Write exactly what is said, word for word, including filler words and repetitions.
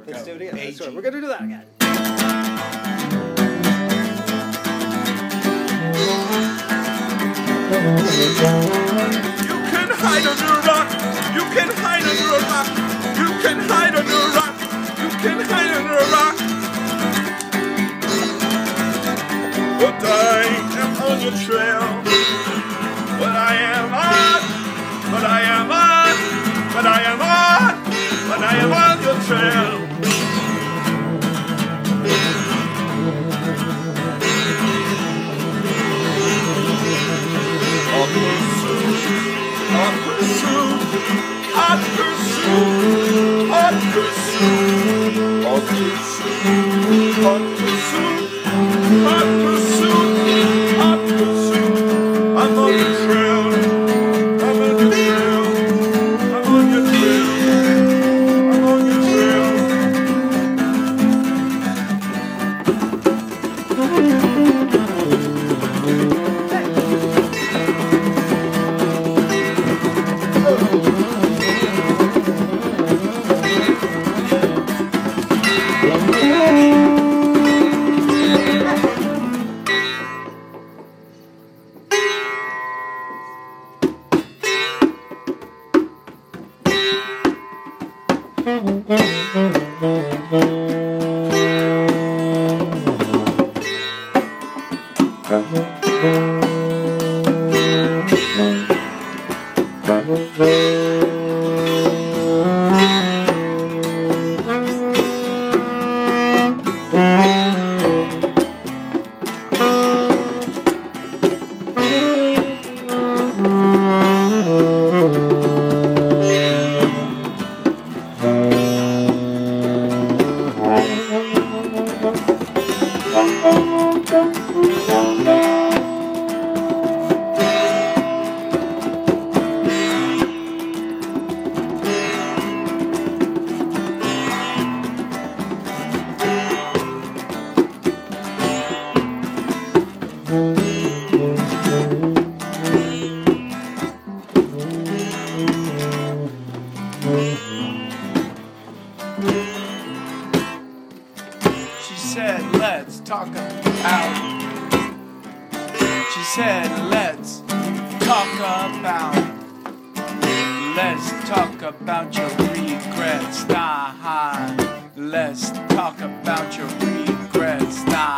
Let's go. do it again. A Let's do it. G. We're gonna do that again. You can hide under a rock. You can hide under a rock. You can hide under a rock. You can hide under a rock. But I am on your trail. But I am on. But I am on. But I am on. But I am on your trail. Hot pursuit, hot pursuit, hot pursuit, hot pursuit, hot pursuit, hot pursuit, hot pursuit. I'm on your trail, I'm on your trail, I'm on your trail, I'm on your trail. She said, let's talk about. She said, let's talk about. Let's talk about your regrets. Nah, let's talk about your regrets. Nah.